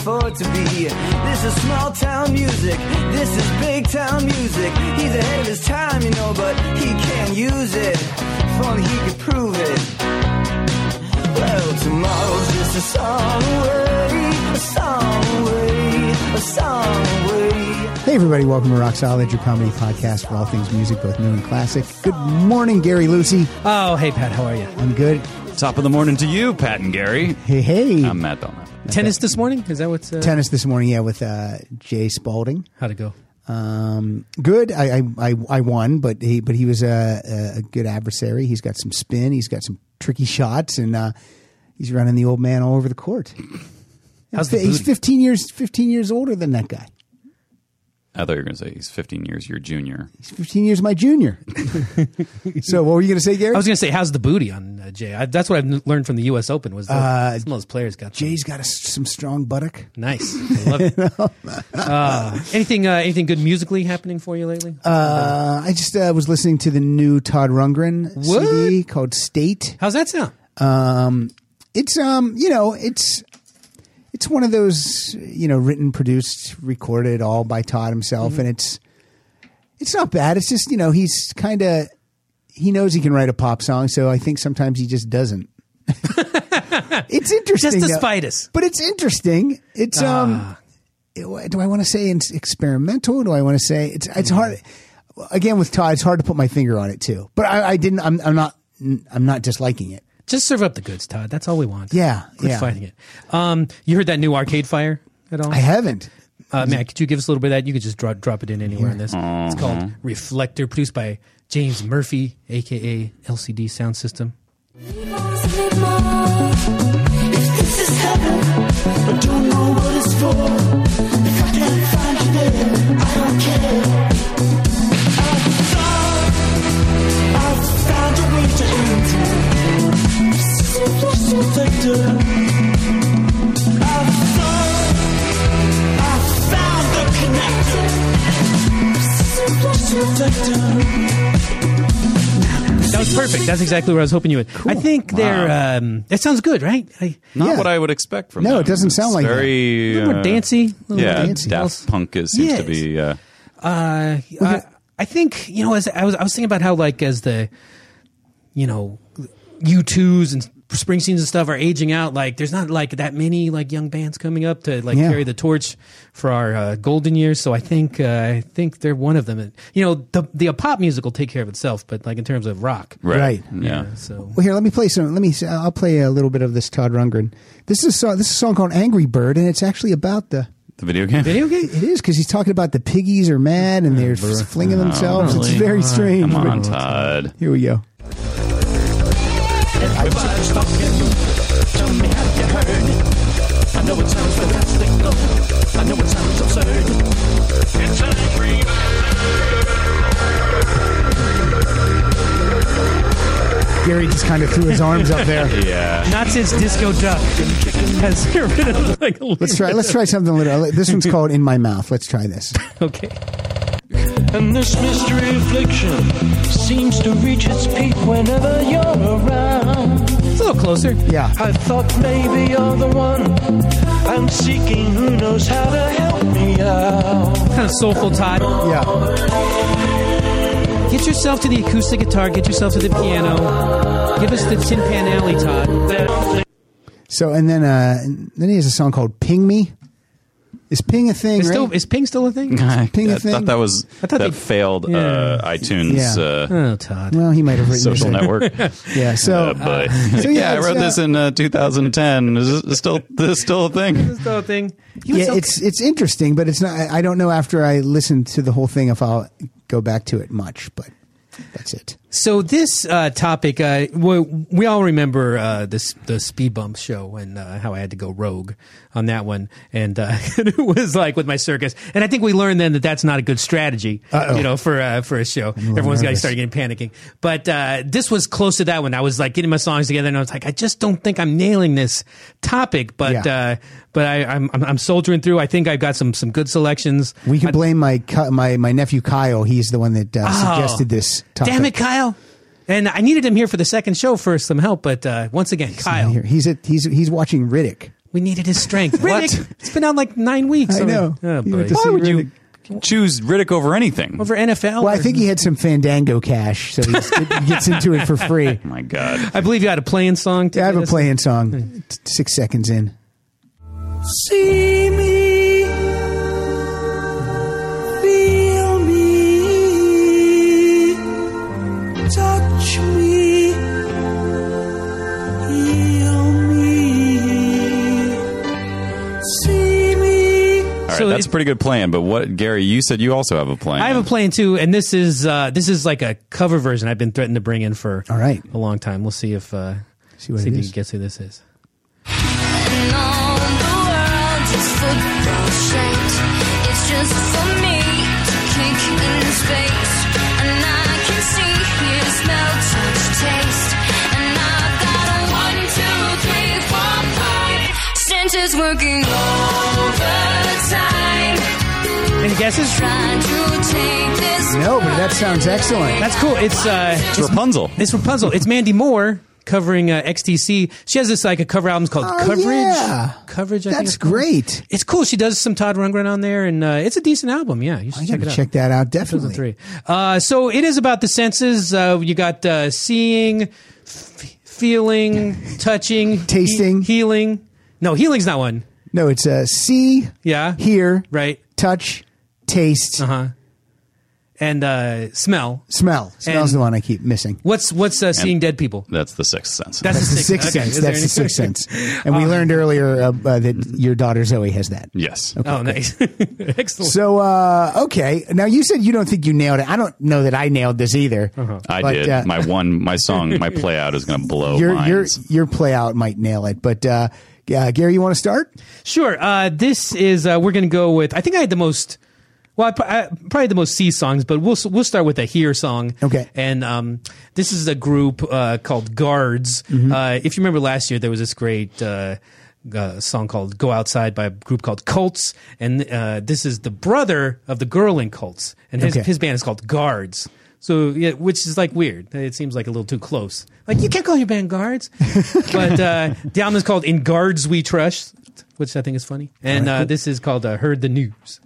afford to be. This is small town music, this is big town music. He's ahead of his time, you know, but he can't use it. If only he could prove it. Well, tomorrow's just a song away, a song away, a song away. Hey everybody, welcome to Rock Solid, your comedy podcast for all things music, both new and classic. Good morning, Gary Lucy. Oh, hey Pat, how are you? I'm good. Top of the morning to you, Pat and Gary. Hey. I'm Matt Belknap. Tennis this morning? Is that what's... Tennis this morning, yeah, with Jay Spalding. How'd it go? Good. I won, but he was a good adversary. He's got some spin. He's got some tricky shots, and he's running the old man all over the court. He's 15 years older than that guy. I thought you were going to say he's 15 years your junior. He's 15 years my junior. So what were you going to say, Gary? I was going to say, how's the booty on Jay? That's what I've learned from the U.S. Open was that some of those players got Jay's got some strong buttock. Nice. I love it. Anything good musically happening for you lately? I just was listening to the new Todd Rundgren CD called State. How's that sound? It's one of those, written, produced, recorded all by Todd himself. Mm-hmm. And it's not bad. It's just, he's he knows he can write a pop song. So I think sometimes he just doesn't. It's interesting. Just to spite us. But it's interesting. It's, do I want to say it's experimental? Do I want to say it's hard? Again, with Todd, it's hard to put my finger on it too. But I'm not disliking it. Just serve up the goods, Todd. That's all we want. Yeah. Quit fighting it. You heard that new Arcade Fire at all? I haven't. Matt, could you give us a little bit of that? You could just drop it in anywhere in this. It's called Reflector, produced by James Murphy, a.k.a. LCD Sound System. If this is heaven, I don't know what it's for. If I can't find you there, I don't care. I've found a way to enter. Reflector. I found the connector. That was perfect. That's exactly what I was hoping you would. Cool. I think they're. That sounds good, right? Not what I would expect from them. No, it doesn't sound like very, that. A little more dancey. Daft Punk seems to be. I think as I was thinking about how as the U2s and Springsteens and stuff are aging out. There's not that many young bands coming up to carry the torch for our golden years. So I think they're one of them. And, the pop music will take care of itself, but in terms of rock, right? Yeah. So here, let me play some. I'll play a little bit of this Todd Rundgren. This is a song called Angry Bird, and it's actually about the video game. Video game? It is, because he's talking about the piggies are mad and they're flinging themselves. Really? It's very strange. Come on, Todd. Here we go. Everybody's talking. Tell me, have you heard? I know it sounds fantastic. I know it sounds absurd. It's an angry bird. Gary just kind of threw his arms up there. Yeah. Not since Disco Duck has rid of Let's try something a little. This one's called In My Mouth. Let's try this. Okay. And this mystery affliction seems to reach its peak whenever you're around. It's a little closer. Yeah. I thought maybe you're the one I'm seeking, who knows how to help me out. Kind of soulful, Todd. Yeah. Get yourself to the acoustic guitar. Get yourself to the piano. Give us the Tin Pan Alley, Todd. So, and then he has a song called Ping Me. Is Ping a thing, right? Is Ping still a thing? Ping a thing? I thought that failed iTunes. Oh, Todd. Well, he might have written social network. Yeah. So, I wrote this in 2010. Is this still a thing? Is this still a thing? It's interesting, but it's not. I don't know after I listen to the whole thing if I'll go back to it much, but that's it. So this topic, we all remember the Speed Bumps show and how I had to go rogue on that one, and it was with my circus. And I think we learned then that that's not a good strategy, for a show. Everyone's got to start getting panicking. But this was close to that one. I was getting my songs together, and I was I just don't think I'm nailing this topic. But I'm soldiering through. I think I've got some good selections. We can blame my nephew Kyle. He's the one that suggested this topic. Damn it, Kyle. And I needed him here for the second show for some help, but once again, Kyle. He's watching Riddick. We needed his strength. What? Riddick, it's been out like 9 weeks. I know. Oh, You boy. went to Why see would you Riddick. choose Riddick over anything? Over NFL? Well, I or- think he had some Fandango cash, so he gets into it for free. Oh my God. I believe you had a playing song. To I have get a us- playing song. 6 seconds in. See me, feel me, touch me, heal me, see me. All right, So that's a pretty good plan. But what, Gary? You said you also have a plan. I have a playing too, and this is like a cover version I've been threatening to bring in for All right. a long time. We'll see if See what see it if you is. can guess who this is. And all the world is football shaped. It's just for me to kick in space. And I can see, hear, smell, touch, taste. And I've got a 1, 2, 3, 4, 5 senses working overtime. Any guesses? Trying to take this. No, but that sounds excellent. That's cool. It's Rapunzel. It's Rapunzel. It's Mandy Moore covering XTC. She has this like a cover album called Oh, Coverage. yeah. Coverage. I think That's it's called. great. It's cool. She does some Todd Rundgren on there, and it's a decent album. Yeah, you should I check got it to out. check that out, definitely. 2003. So it is about the senses. You got seeing, feeling, touching, Tasting. healing. No, healing's not one. No, it's see, Yeah. hear, Right. touch, taste, And smell. smell. Smell's And- the one I keep missing. What's seeing dead people? That's the Sixth Sense. That's That's the sixth okay. sense. Is there That's the any- sixth sense. And we learned earlier that your daughter Zoe has that. Yes. Oh, nice. Excellent. So, okay. Now, you said you don't think you nailed it. I don't know that I nailed this either. I But, did. My song, my play out is going to blow minds. your play out might nail it. But, Gary, you want to start? Sure. This is we're going to go with. I think I had the most. Well, probably the most C songs, but we'll start with a Here song. Okay. And this is a group called Guards. If you remember last year, there was this great song called "Go Outside" by a group called Cults, and this is the brother of the girl in Cults, and Okay. his band is called Guards. So, yeah, which is like weird. It seems like a little too close. Like, you can't call your band Guards. But the album is called In Guards We Trust, which I think is funny. And this is called Heard the News.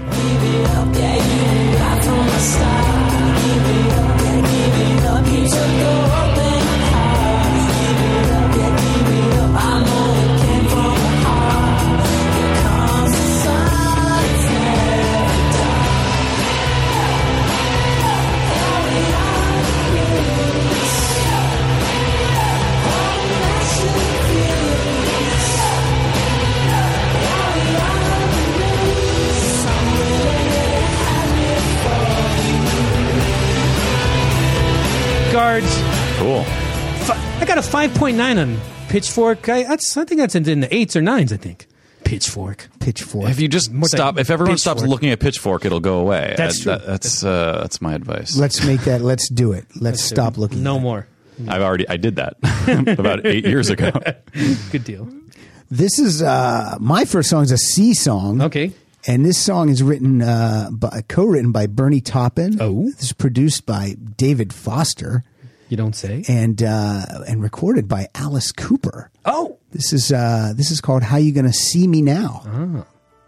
Guards. Cool. I got a 5.9 on Pitchfork. I think that's in the 8s or 9s, I think. Pitchfork. Pitchfork. If you just More stop, like if everyone stops Pitchfork. looking at Pitchfork, it'll go away. That's true. That's my advice. Let's make that. Let's do it. Let's stop looking. No at it. more. I did that about 8 years ago. Good deal. This is my first song is a C song. Okay. And this song is co-written by Bernie Taupin. Oh. This is produced by David Foster You don't say. and recorded by Alice Cooper. Oh. This is called "How You Gonna See Me Now."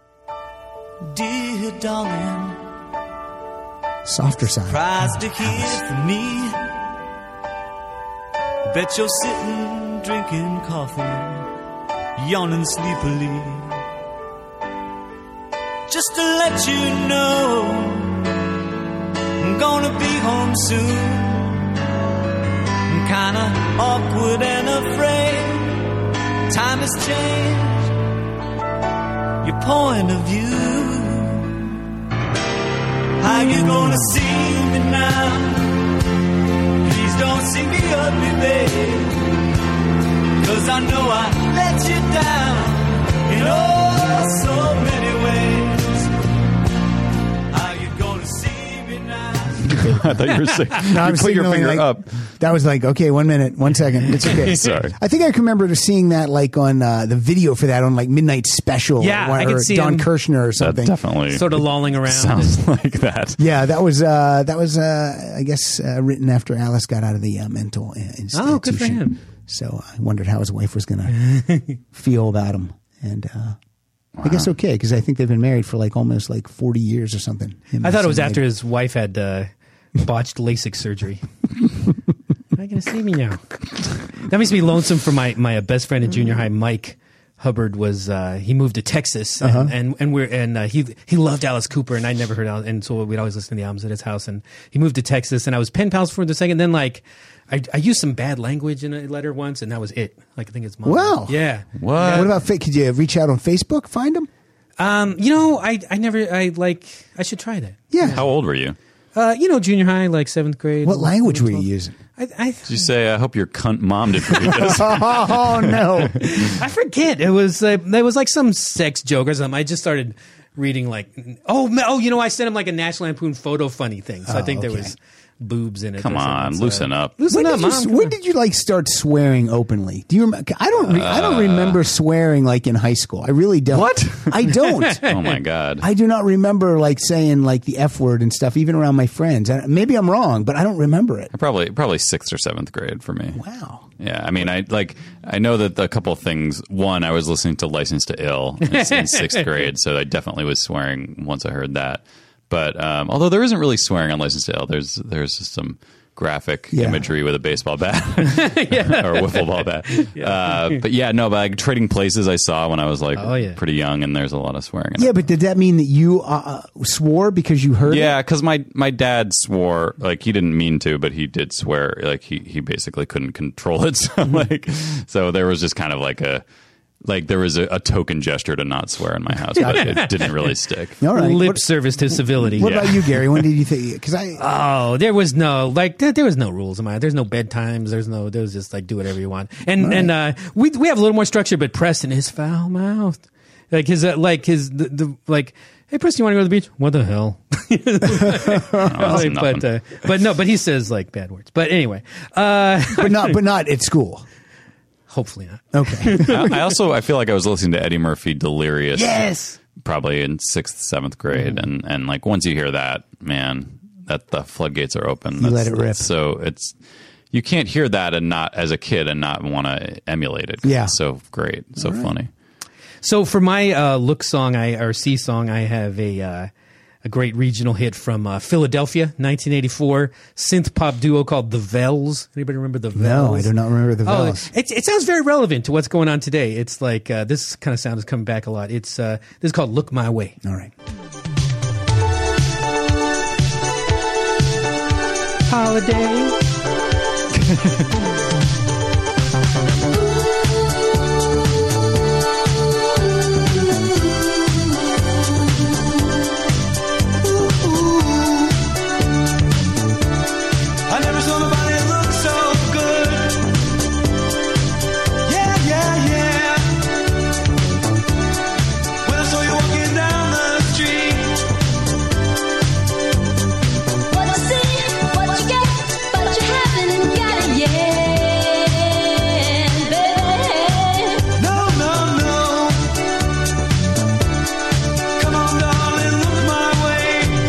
Dear darling, Softer side. surprised to hear from me. Bet you're sitting drinking coffee, yawning sleepily. Just to let you know, I'm gonna be home soon. I'm kinda awkward and afraid. Time has changed your point of view. How you gonna see me now? Please don't see me ugly, babe. 'Cause I know I let you down in oh so many ways. How you gonna see me now? I thought you were saying. I You was put your signaling, finger like, up. That was like, okay, 1 minute, 1 second. It's okay. Sorry. I think I can remember seeing that like on the video for that on like Midnight Special. Yeah, or, I can or see Don him. Kirshner or That something. definitely Sort of lolling around. sounds like that. Yeah, that was I guess written after Alice got out of the mental institution. Oh, good for him. So I wondered how his wife was going to feel about him. And I guess okay, because I think they've been married for like almost like 40 years or something. Him I and thought it was some after lady. his wife had botched LASIK surgery. Am I going to see me now? That makes me lonesome for my best friend in junior high, Mike Hubbard. Was he moved to Texas and he loved Alice Cooper, and I never heard Alice, and so we'd always listen to the albums at his house. And he moved to Texas, and I was pen pals for the second. Then like I used some bad language in a letter once, and that was it. Like I think it's Wow. Yeah. What? What about could you reach out on Facebook, find him? I should try that. Yeah. How old were you? Junior high, like 7th grade. What language were you 12. using? Did you say, I hope your cunt mom didn't read this? Oh no! I forget. It was like some sex joke or something. I just started reading like, I sent him like a National Lampoon photo funny thing. So I think there okay. was boobs in it. Come or something. on, So- loosen up. Loosen up, Mom. When did you like start swearing openly? Do you remember? I don't remember swearing like in high school. I really don't. What? I don't. Oh my God. I do not remember like saying like the F word and stuff, even around my friends. Maybe I'm wrong, but I don't remember it. Probably 6th or 7th grade for me. Wow. Yeah, I mean, I know that a couple of things. One, I was listening to License to Ill in 6th grade, so I definitely was swearing once I heard that. But although there isn't really swearing on License to Ill, there's just some graphic imagery with a baseball bat or a wiffle ball bat. But like Trading Places I saw when I was like pretty young, and there's a lot of swearing in it. Yeah, but did that mean that you swore because you heard Yeah, it? because my dad swore, like he didn't mean to, but he did swear. Like he basically couldn't control it. So there was just kind of like there was a token gesture to not swear in my house, but it didn't really stick. All right. Lip service to civility. What about you, Gary? When did you think? Because there was no rules in my. There's no bedtimes. There was just like do whatever you want. And we have a little more structure, but Preston is foul mouthed. Hey Preston, you want to go to the beach? What the hell? But he says like bad words. But anyway, but not at school. hopefully not. Okay. I feel like I was listening to Eddie Murphy Delirious. Yes. Probably in 6th, 7th grade, and like once you hear that, man, that the floodgates are open. You let it rip. So you can't hear that and not as a kid and not want to emulate it. Yeah. It's so great, so funny. So for my look song, C song, I have a great regional hit from Philadelphia, 1984, synth pop duo called The Vells. Anybody remember The Vells? No, I do not remember the Vells. It sounds very relevant to what's going on today. It's like this kind of sound is coming back a lot. This is called Look My Way. All right. Holiday. I never saw nobody look so good. Yeah, yeah, yeah. When I saw you walking down the street. What you see, what you get, but you haven't got it yet, baby. No, no, no. Come on, darling, look my way.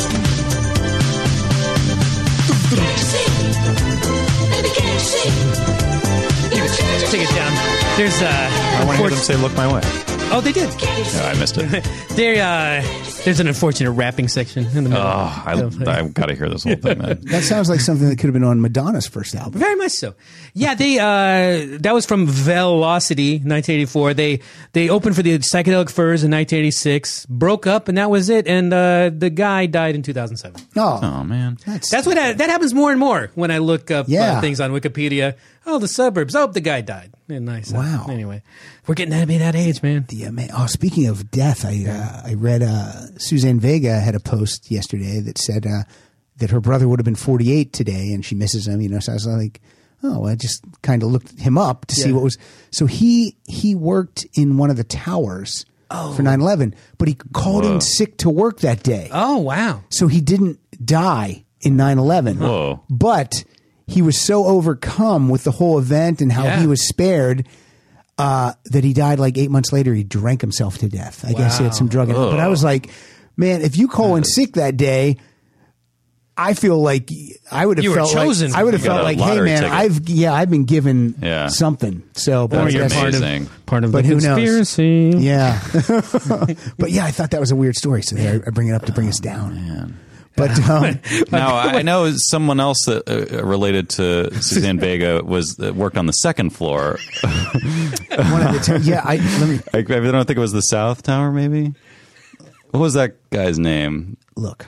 Can't you see? Baby, can't you see? You're changing. Take it down. There's I want to hear them say "Look my way." Oh, they did. No, I missed it. There's an unfortunate rapping section in the middle. I've got to hear this whole thing, man. That sounds like something that could have been on Madonna's first album. Very much so. Yeah, they that was from Velocity, 1984. They opened for the Psychedelic Furs in 1986, broke up, and that was it. And the guy died in 2007. Oh, Man. That's what that happens more and more when I look up things on Wikipedia. Oh, the suburbs. Oh, the guy died. And nice. Wow. Anyway, we're getting to be that age, man. Yeah, man. Oh, speaking of death, I read Suzanne Vega had a post yesterday that said that her brother would have been 48 today, and she misses him. You know, so I was like, oh, I just kind of looked him up to see what was. So he worked in one of the towers for 9/11, but he called in sick to work that day. Oh, wow. So he didn't die in 9/11. Whoa. But he was so overcome with the whole event and how he was spared that he died like 8 months later. He drank himself to death. I guess he had some drug in it. But I was like, man, if you call in sick that day, I feel like I would have You were felt chosen. like I would have You got felt a like, hey lottery man, ticket. I've been given Yeah. something. So That's boy, that's amazing. Part of But the who knows? conspiracy. Yeah. But yeah, I thought that was a weird story. So there, I bring it up to bring us down. Man. But Now I know someone else that related to Suzanne Vega was worked on the second floor. one of the let me I don't think it was the South Tower. Maybe. What was that guy's name? look.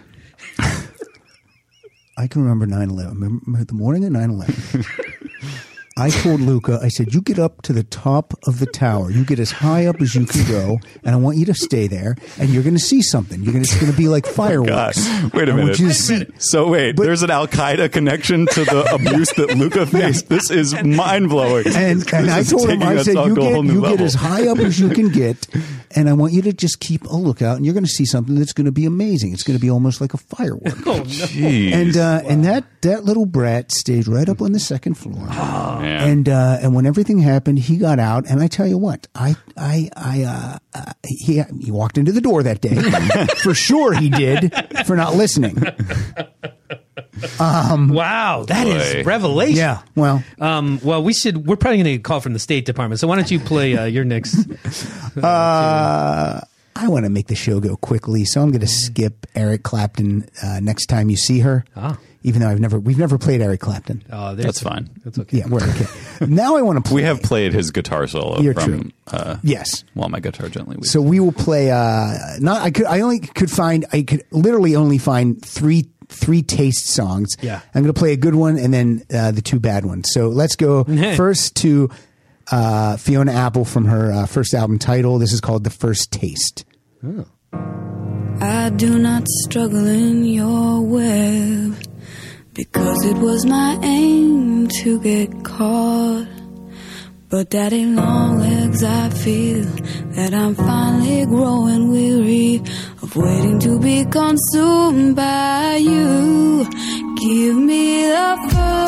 I can remember 9/11. Remember the morning of 9/11. I told Luca, I said, you get up to the top of the tower. You get as high up as you can go, and I want you to stay there, and you're going to see something. It's going to be like fireworks. God. Wait a I minute. want you to see. So wait, there's an Al Qaeda connection to the abuse that Luca faced. This is mind blowing. And I told him, I said, you get as high up as you can get, and I want you to just keep a lookout, and you're going to see something that's going to be amazing. It's going to be almost like a firework. Oh, no. Jeez. And that little brat stayed right up on the second floor. Man. And when everything happened, he got out, and I tell you what, he walked into the door that day. For sure he did, for not listening. Wow, that Boy. is revelation. Yeah, well, Well, we're probably going to call from the State Department. So why don't you play your next? I want to make the show go quickly, so I'm going to skip Eric Clapton next time you see her. Ah. Even though we've never played Eric Clapton. Oh, That's fine. That's okay. Yeah, we're okay. Now I want to play. We have played his guitar solo You're from Yes. While My Guitar Gently Weeps. So we will play. I could literally only find three taste songs. Yeah. I'm going to play a good one and then the two bad ones. So let's go first to Fiona Apple from her first album Tidal. This is called The First Taste. I do not struggle in your web, because it was my aim to get caught. But daddy long legs, I feel that I'm finally growing weary of waiting to be consumed by you. Give me the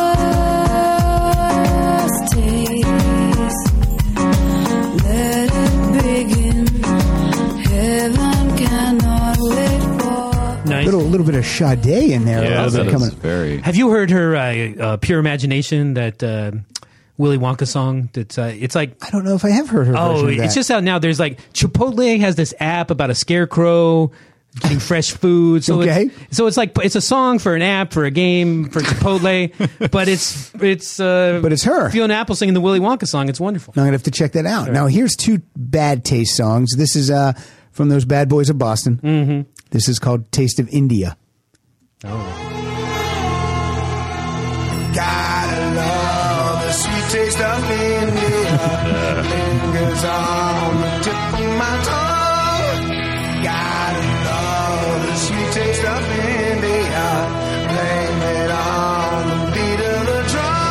first taste, let it begin. Heaven cannot wait for. Nice. Little bit of Sade in there. yeah, Also that coming. is very. Have you heard her Pure Imagination, that Willy Wonka song? That's it's like, I don't know if I have heard her version oh, of that. it's just out now. There's like Chipotle has this app about a scarecrow getting fresh food. So Okay. it's like it's a song for an app for a game for Chipotle, but it's her. Fiona Apple singing the Willy Wonka song. It's wonderful. Now I'm going to have to check that out. Now, here's two bad taste songs. This is from those bad boys of Boston. Mm-hmm. This is called Taste of India. Gotta love the sweet taste of India. Lingers on the tip of my tongue. Gotta love the sweet taste of India. Blame it on the beat of the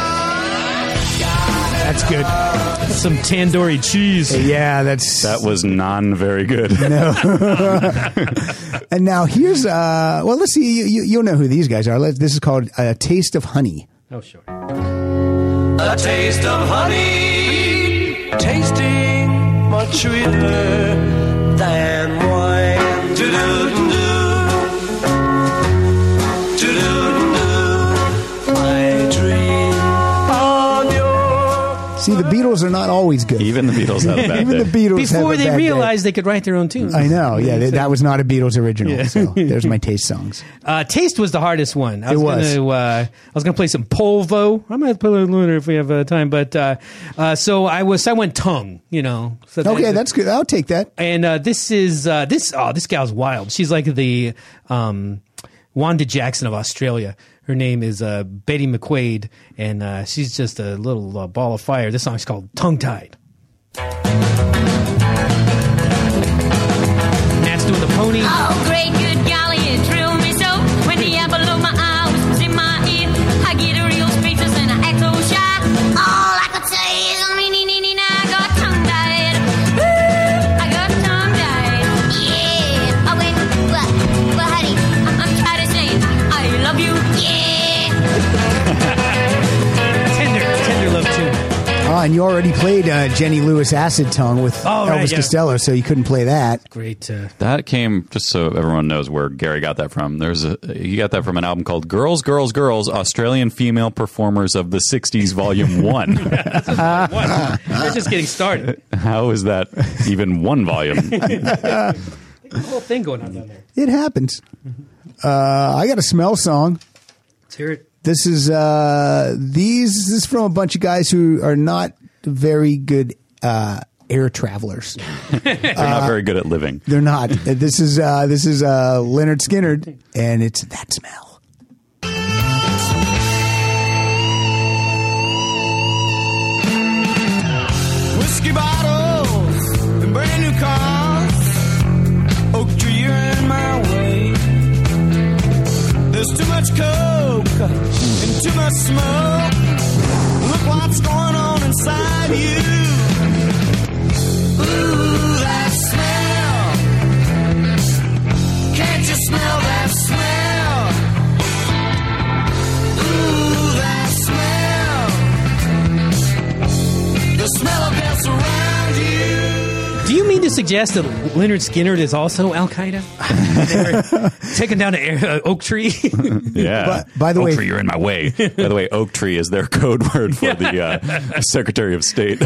drum. That's good. Some tandoori cheese. Yeah, that was very good. And now here's let's see. You'll know who these guys are. This is called Taste of Honey. Oh, sure. A taste of honey, tasting much sweeter than wine. Do-do-do-do. Do-do-do-do. I dream on your. See, the Beatles are not always good. Even the Beatles have a bad Even day. the Beatles have Before a they bad day. realized they could write their own tunes. I know. Yeah, that was not a Beatles original. Yeah. So there's my taste songs. Taste was the hardest one. I It was was. gonna play some Polvo. I might play a little later if we have time. But so I went tongue. So Okay, that's good. I'll take that. And this gal's wild. She's like the Wanda Jackson of Australia. Her name is Betty McQuaid, and she's just a little ball of fire. This song's called Tongue Tied. Matt's doing the pony. Oh, great, good golly, it thrilled me so. When the apple of my eye was in my ear, I get real speechless and I act so shy. All I could say is, I got tongue-tied. Woo, I got tongue-tied. Yeah. Oh, wait, well, honey, I'm trying to say, I love you, yeah. Tender love tune. and you already played Jenny Lewis Acid Tongue with Elvis Costello, so you couldn't play that. Great. That came, just so everyone knows where Gary got that from. He got that from an album called Girls, Girls, Girls, Australian Female Performers of the 60s, Volume 1. They're just getting started. How is that even one volume? The whole thing going on down there. It happens. I got a smell song. Let's hear it. This is this is from a bunch of guys who are not very good air travelers. They're not very good at living. They're not. This is Leonard Skinner, and it's That Smell. Whiskey bottles and brand new cars. Oak tree, you're in my way. There's too much coke and too much smoke. Look what's going on inside you. Ooh, that smell. Can't you smell that smell? Ooh, that smell. The smell of death around you. Do you mean to suggest that Leonard Skinner is also Al Qaeda? They were taken down to Oak Tree. Yeah. But, by the Oak way, Tree, you're in my way. By the way, Oak Tree is their code word for the Secretary of State.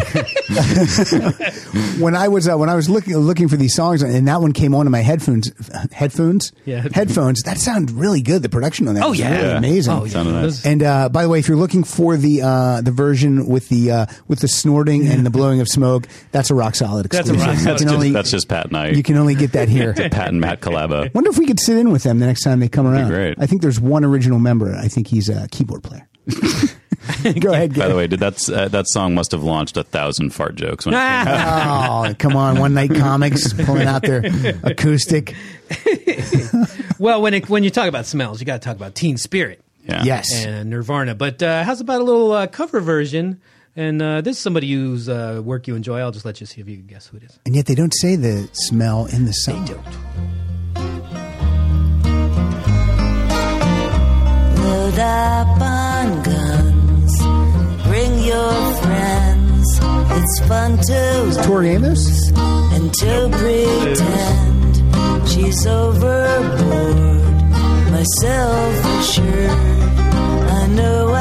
when I was looking for these songs, and that one came onto my headphones. Yeah. Headphones. That sounded really good. The production on that was really amazing. Oh, yeah. Sounded nice. And by the way, if you're looking for the version with the snorting and the blowing of smoke, that's a Rock Solid That's a exclusive. Rock Solid. That's just Pat and I. You can only get that here. Pat and Matt collabo. Wonder if we could sit in with them the next time they come around. great. I think there's one original member. I think he's a keyboard player. Go ahead. By the way, that song must have launched 1,000 fart jokes when it came out. Oh, come on. One Night Comics pulling out their acoustic. Well, when you talk about smells, you got to talk about Teen Spirit Yeah. Yes. and Nirvana. But how's about a little cover version? And this is somebody whose work you enjoy. I'll just let you see if you can guess who it is. And yet they don't say the smell in the song. They don't. Load up on guns. Bring your friends. It's fun to Tori Amos? and to pretend she's overboard. Myself assured, I know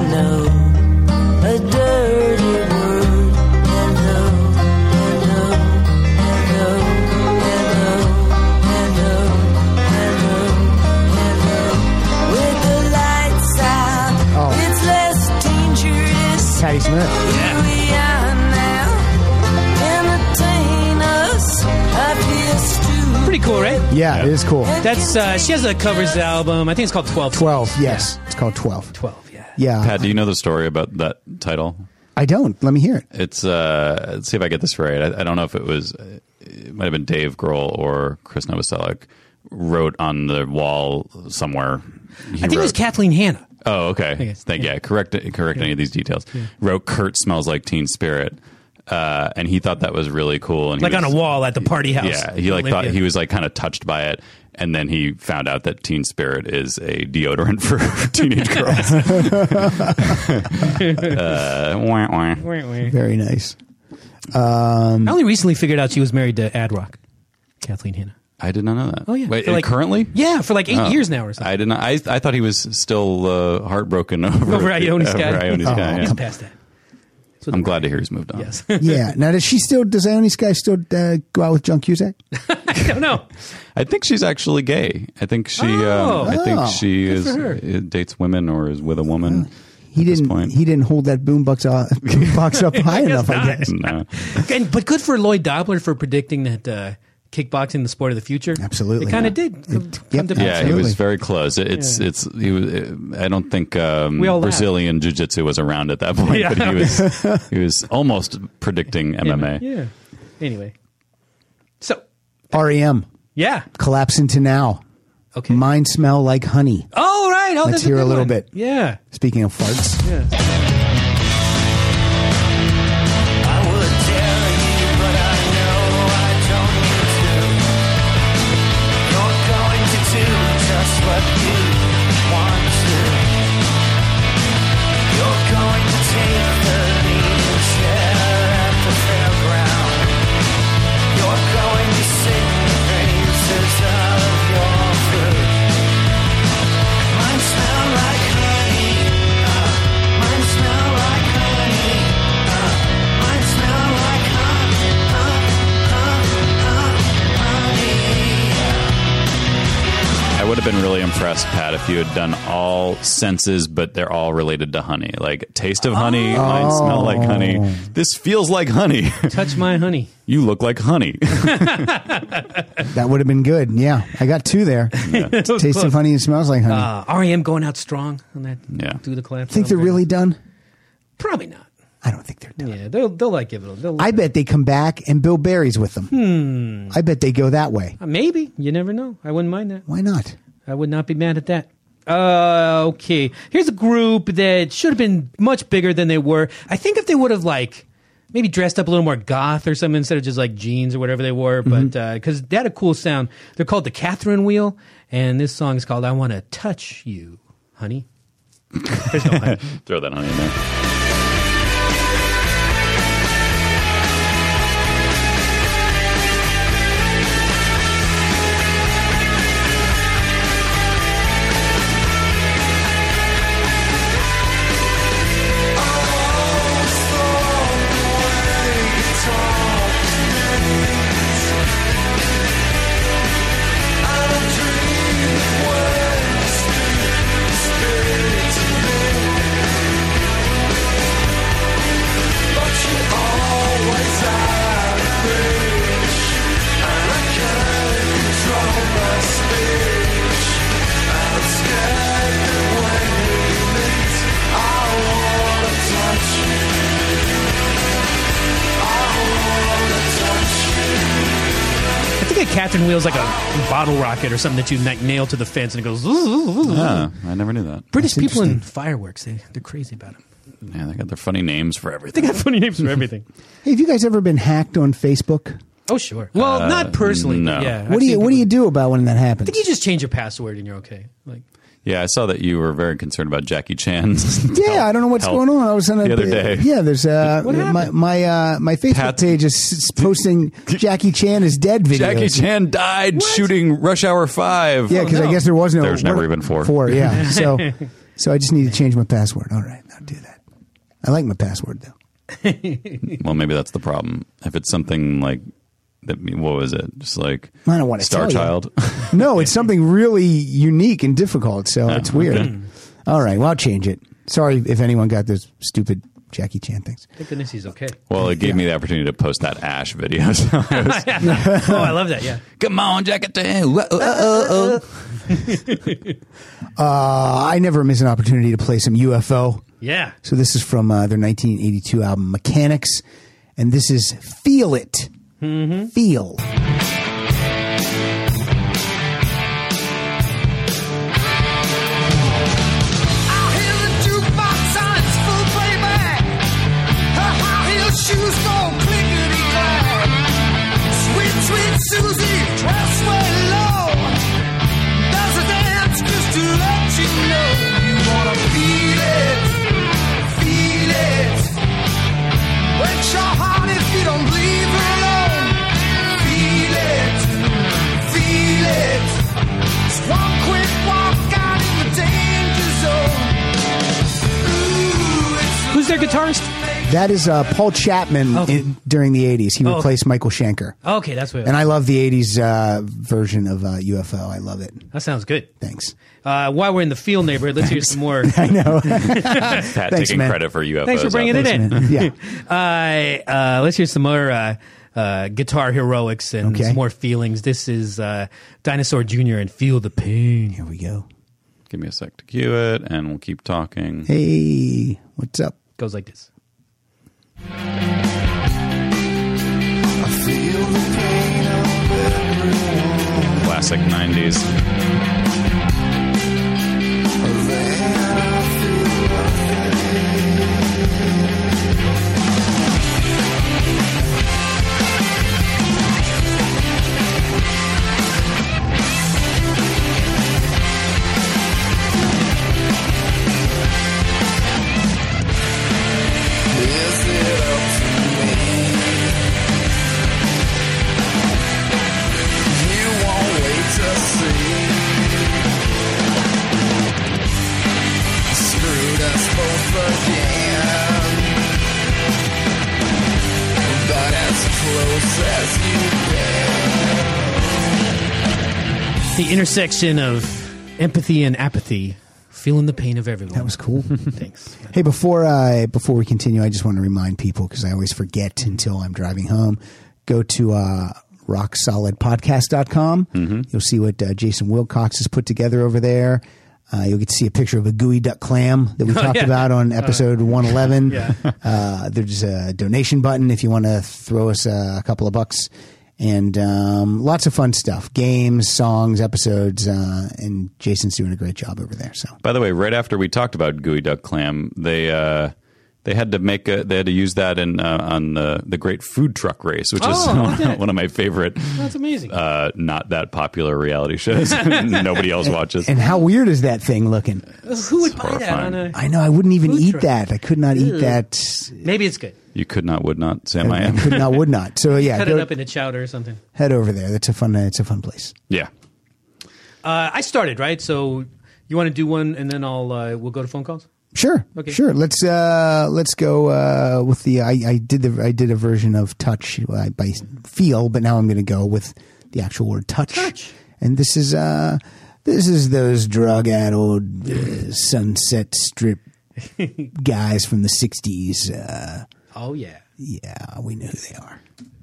a dirty word. Hello, hello, hello, hello, hello, hello, hello. With the lights out, it's less dangerous. Patti Smith. Here we are now. Entertain us. I feel stupid. Pretty cool, right? Yeah, it is cool. That's she has a covers album. I think it's called 12. 12, yes. It's called 12. 12, yeah. Yeah. Pat, do you know the story about that title? I don't. Let me hear it. It's let's see if I get this right. I don't know if it might have been Dave Grohl or Chris Novoselic wrote on the wall somewhere. I think it was Kathleen Hanna. Oh, okay. Okay. Yeah, correct any of these details. Wrote Kurt Smells Like Teen Spirit. And he thought that was really cool. And Like on a wall at the party house. Yeah, he thought he was kind of touched by it, and then he found out that Teen Spirit is a deodorant for teenage girls. Wah, wah. Very nice. I only recently figured out she was married to Ad Rock, Kathleen Hanna. I did not know that. Oh, yeah. Wait, For currently? Yeah, for like 8 years now or something. I did not. I thought he was still heartbroken over Ione Skye. Ione Skye, yeah. He's past that. I'm glad to hear he's moved on. Yes. Yeah. Now, does Ione Skye still go out with John Cusack? I don't know. I think she's actually gay. I think she. Oh. I think she Good for her. dates women or is with a woman. He at this didn't. point. He didn't hold that boombox up high enough. I not. guess. No. But good for Lloyd Dobler for predicting that kickboxing the sport of the future. Absolutely. It kind of did. Come to pass. Yeah, he Absolutely. was very close. He was. I don't think all Brazilian jiu-jitsu was around at that point, Yeah. but he was almost predicting MMA. Yeah. Anyway. So, REM yeah. collapse into now. Okay. Mine smell like honey. Oh, right. Oh, Let's that's a hear good a little one. bit. Yeah. Speaking of farts. Yeah. I would tell you, but I know I don't need to. You're going to do just what you want to. You're going to take the lead and say been really impressed, Pat, if you had done all senses, but they're all related to honey. Like, taste of honey might smell like honey. This feels like honey. Touch my honey. You look like honey. That would have been good. Yeah, I got 2 there. Taste of honey and smells like honey. R.E.M. going out strong on that. Yeah. Do the collapse. Think they're really done? Probably not. I don't think they're done. Yeah, they'll like give it. I bet they come back and Bill Berry's with them. I bet they go that way. Maybe. You never know. I wouldn't mind that. Why not? I would not be mad at that. Okay. Here's a group that should have been much bigger than they were. I think if they would have like maybe dressed up a little more goth or something instead of just like jeans or whatever they were, but because they had a cool sound. They're called the Catherine Wheel, and this song is called "I Want to Touch You, Honey." There's no honey. Throw that honey in there. Catherine Wheel's like a bottle rocket or something that you nail to the fence and it goes. Yeah, I never knew that. British people in fireworks, they're crazy about them. Yeah, they got their funny names for everything. They got funny names for everything. Hey, have you guys ever been hacked on Facebook? Oh, sure. Well, not personally. no. But yeah. What do you do about when that happens? I think you just change your password and you're okay. Like. Yeah, I saw that you were very concerned about Jackie Chan's. Yeah, I don't know what's going on. I was on the other day. Yeah, there's my Facebook page is posting Jackie Chan is dead videos. Jackie Chan died shooting Rush Hour 5. Yeah, because I guess there was no. There's never even 4. 4, yeah. So I just need to change my password. All right, I'll do that. I like my password though. Well, maybe that's the problem. If it's something like that, what was it? Just like I don't want to Star tell Child. You. No, it's something really unique and difficult. So it's weird. All right, well, I'll change it. Sorry if anyone got those stupid Jackie Chan things. Thank goodness he's okay. Well, it gave me the opportunity to post that Ash video. So Oh, I love that. Yeah. Come on, Jackie Chan. I never miss an opportunity to play some UFO. Yeah. So this is from their 1982 album Mechanics, and this is Feel It. Feel. Shoes go clickety-clack. Sweet, sweet Susie, dress way low. Does a dance just to let you know you wanna feel it. Breaks your heart if you don't leave her alone. Feel it. Just one quick walk out in the danger zone. Ooh, it's Who's their guitarist? That is Paul Chapman during the 80s. He replaced Michael Schenker. Okay, that's what. And I love the 80s version of UFO. I love it. That sounds good. Thanks. While we're in the field neighborhood, let's hear some more. I know. Pat Thanks, taking man. credit for UFOs. Thanks for bringing it in. Yeah. Let's hear some more guitar heroics and Okay. some more feelings. This is Dinosaur Jr. and Feel the Pain. Here we go. Give me a sec to cue it, and we'll keep talking. Hey, what's up? Goes like this. Classic 90s. The intersection of Empathy and apathy. Feeling the pain of everyone. That was cool. Thanks. Hey, before we continue, I just want to remind people, because I always forget until I'm driving home, go to rocksolidpodcast.com. Mm-hmm. You'll see what Jason Wilcox has put together over there. You'll get to see a picture of a gooey duck clam that we talked about on episode 111. Yeah. There's a donation button if you want to throw us a couple of bucks. And lots of fun stuff. Games, songs, episodes. And Jason's doing a great job over there. So, By the way, right after we talked about gooey duck clam, they had to use that on the Great Food Truck Race, which is one of my favorite. That's amazing. Not that popular reality shows. Nobody else watches. and how weird is that thing looking? Who would buy that horrifying. on a... I know. I wouldn't even Food eat truck. that. I could not eat that. Maybe it's good. You could not, would not, Sam. I am. Could not, would not. So yeah, Cut it up into chowder or something. head over there. It's a fun place. Yeah. I started, right? So you want to do one, and then we'll go to phone calls? Sure. Okay. Sure. Let's go with the. I did a version of Touch by Feel, but now I'm going to go with the actual word touch. Touch. And this is those drug-addled Sunset Strip guys from the '60s. Oh, yeah. Yeah, we know who they are.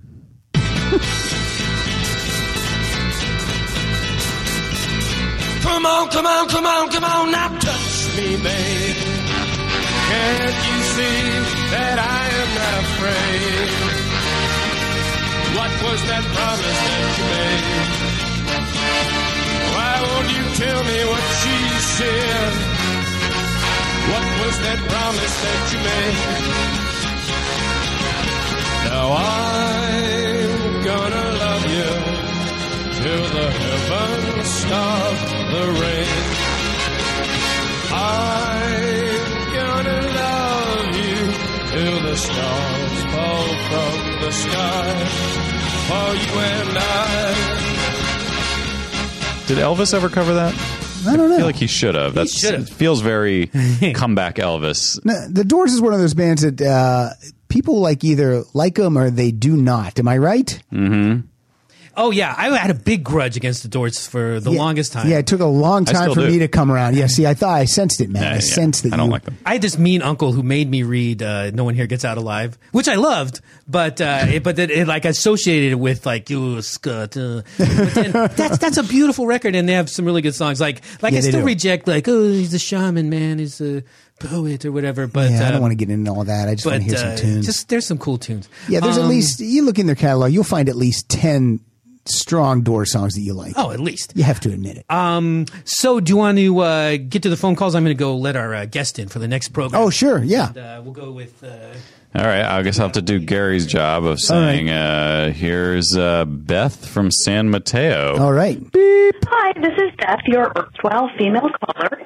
Come on, come on, come on, come on, now touch me, babe. Can't you see that I am not afraid? What was that promise that you made? Why won't you tell me what she said? What was that promise that you made? Now I'm gonna love you till the heavens stop the rain. I'm gonna love you till the stars fall from the sky for you and I. Did Elvis ever cover that? I don't know. I feel like he should have. That should've. feels very comeback Elvis. No, the Doors is one of those bands that people either like them or they do not. Am I right? Oh, yeah. I had a big grudge against the Doors for the longest time. Yeah, it took a long time still for do. me to come around. Yeah, see, I sensed it, man. I sensed that I don't like them. I had this mean uncle who made me read "No One Here Gets Out Alive," which I loved, but it associated it with you Scott. But then that's a beautiful record, and they have some really good songs. I they still do. reject he's a shaman, man, he's a poet or whatever. But I don't want to get into all that. I just want to hear some tunes. There's some cool tunes. Yeah, there's at least, you look in their catalog, you'll find at least 10 strong Doors songs that you like. Oh, at least. You have to admit it. So do you want to get to the phone calls? I'm going to go let our guest in for the next program. Oh, sure, yeah. And, we'll go with... All right, I guess I'll have to do Gary's job of saying, here's Beth from San Mateo. All right. Hi, this is Beth, your erstwhile female caller.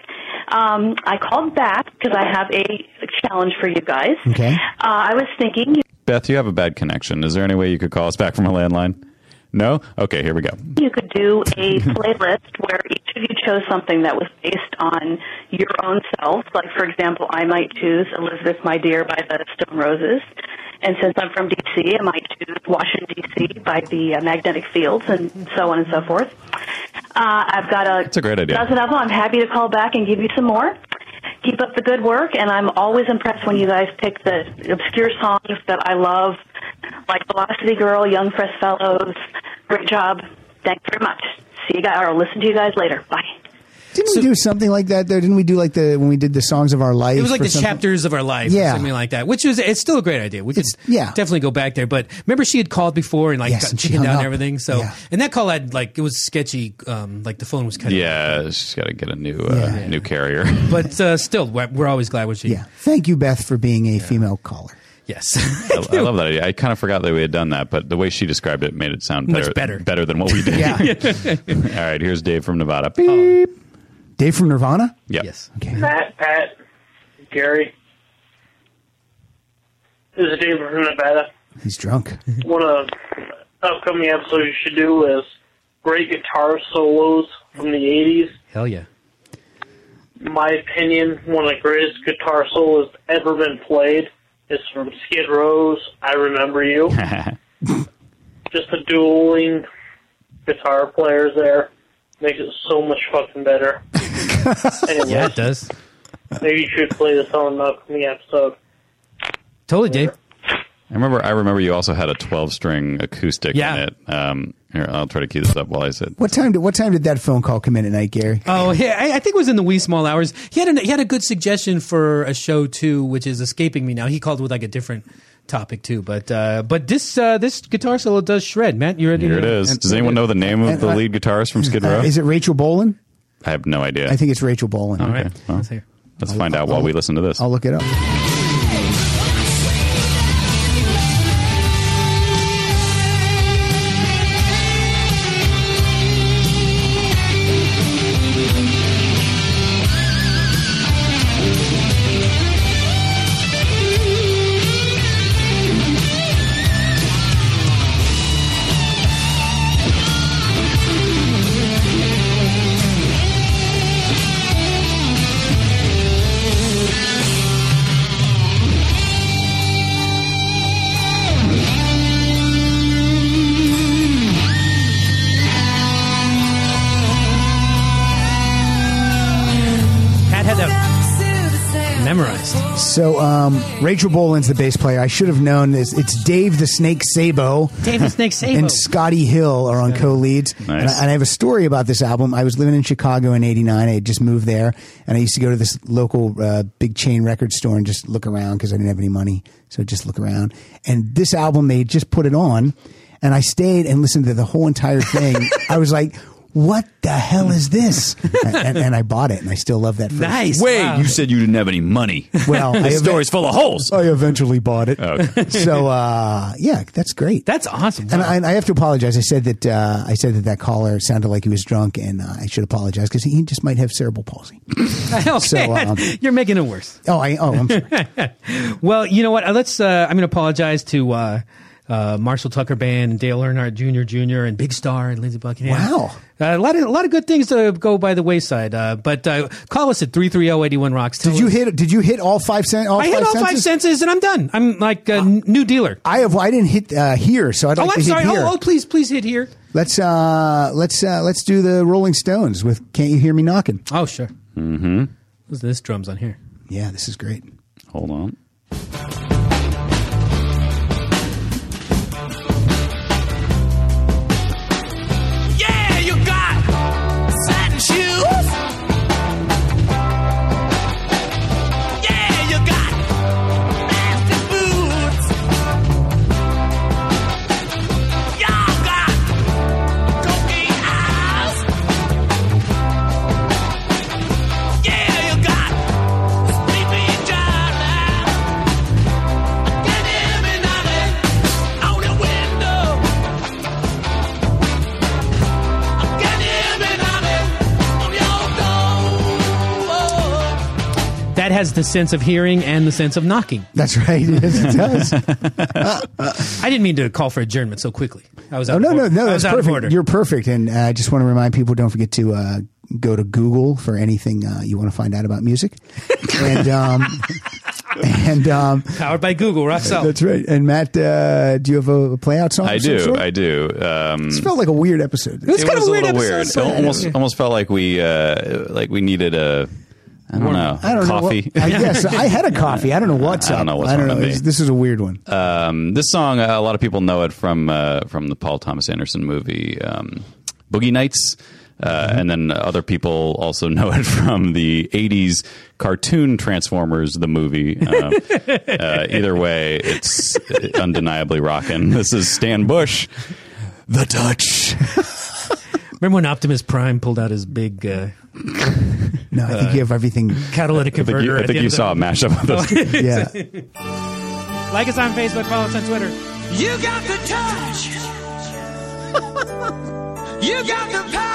I called back because I have a challenge for you guys. Okay. I was thinking Beth, you have a bad connection. Is there any way you could call us back from a landline? No? Okay, here we go. you could do a playlist where each of you chose something that was based on your own self. Like, for example, I might choose Elizabeth, My Dear by the Stone Roses. And since I'm from D.C., I might choose Washington, D.C. by the Magnetic Fields, and so on and so forth. I've got That's a great idea. dozen of them. I'm happy to call back and give you some more. Keep up the good work, and I'm always impressed when you guys pick the obscure songs that I love, like Velocity Girl, Young Fresh Fellows. Great job. Thanks very much. See you guys, or I'll listen to you guys later. Bye. Didn't we do something like that, though? Didn't we do when we did the Songs of Our Life? It was like or the something? chapters of our life, or Yeah. something like that. It's still a great idea. We could definitely go back there. But remember, she had called before and Yes, got and she chickened hung down up. and everything. So, Yeah. and that call had it was sketchy. The phone was kind of. Yeah, she's got to get a new new carrier. But still, we're always glad when she. Yeah. Thank you, Beth, for being a female caller. Yes. I love that idea. I kind of forgot that we had done that, but the way she described it made it sound Much better than what we did. Yeah. All right, here's Dave from Nevada. Beep. Dave from Nirvana? Yep. Yes. Okay. Pat, Gary. This is Dave from Nevada. He's drunk. One of the upcoming episodes you should do is great guitar solos from the 80s. Hell yeah. In my opinion, one of the greatest guitar solos ever been played is from Skid Row's I Remember You. Just the dueling guitar players there. makes it so much fucking better. Anyways, Yeah, it does. maybe you should play this on the upcoming episode. Totally, Dave. I remember you also had a 12-string acoustic Yeah. in it. Here, I'll try to keep this up while I sit. What time did that phone call come in at night, Gary? Oh, yeah, I think it was in the wee small hours. He had a good suggestion for a show too, which is escaping me now. He called with like a different topic too, but this guitar solo does shred. Matt, you ready? Here it is. Does anyone know the name of the lead guitarist from Skid Row? Is it Rachel Bolan? I have no idea. I think it's Rachel Bolan. All right, well, let's hear. Let's find out while we listen to this. I'll look it up. Memorized. So Rachel Bolan's the bass player. I should have known this. It's Dave the Snake Sabo. Dave the Snake Sabo. And Scotty Hill are on co-leads. Nice. And I have a story about this album. I was living in Chicago in '89. I had just moved there, and I used to go to this local big chain record store and just look around because I didn't have any money. So just look around. And this album, they just put it on, and I stayed and listened to the whole entire thing. I was like, what the hell is this? And I bought it, and I still love that. First. Nice. Wait, Wow. you said you didn't have any money. Well, the story's full of holes. I eventually bought it. Okay. So yeah, that's great. That's awesome. And I have to apologize. I said that caller sounded like he was drunk, and I should apologize because he just might have cerebral palsy. Okay. So, You're making it worse. I'm sorry. Well, you know what? I'm going to apologize to Marshall Tucker Band, Dale Earnhardt Jr., and Big Star and Lindsey Buckingham. Wow. A lot of good things to go by the wayside. But call us at 330-81-ROCKS. Did you hit all 5 cents? I hit all 5 senses and I'm done. I'm like a new dealer. I didn't hit here, so I'd like to I'm hit sorry. here. Please hit here. Let's do the Rolling Stones with "Can't You Hear Me Knocking." Oh, sure. Mm-hmm. What's this drums on here? Yeah, this is great. Hold on. Yeah, you got satin shoes. Yeah, you got nasty boots. Y'all got cocaine eyes. Yeah, you got sleepy giant. Can you hear me knocking on the window? That has the sense of hearing and the sense of knocking. That's right. Yes, it does. I didn't mean to call for adjournment so quickly. I was Oh, out no, of no, order. no. I That's was out of perfect. order. You're perfect. And I just want to remind people, don't forget to go to Google for anything you want to find out about music. And Powered by Google. Rock solid. that's right. And Matt, do you have a play out song? I of some do. sort? I do. This felt like a weird episode. It was kind of a a weird little episode. weird. Almost felt like we needed a. I don't know. I don't coffee. know. I guess I had a coffee. I don't know what's up. I don't know what's wrong with me. This is a weird one. This song, a lot of people know it from the Paul Thomas Anderson movie Boogie Nights. And then other people also know it from the 80s cartoon Transformers, the movie. Either way, it's undeniably rockin'. This is Stan Bush, The Touch. Remember when Optimus Prime pulled out his big No, I think you have everything. catalytic I think converter? you, at the end of saw a mashup of those. Yeah. Like us on Facebook, follow us on Twitter. You got the touch. You got the power.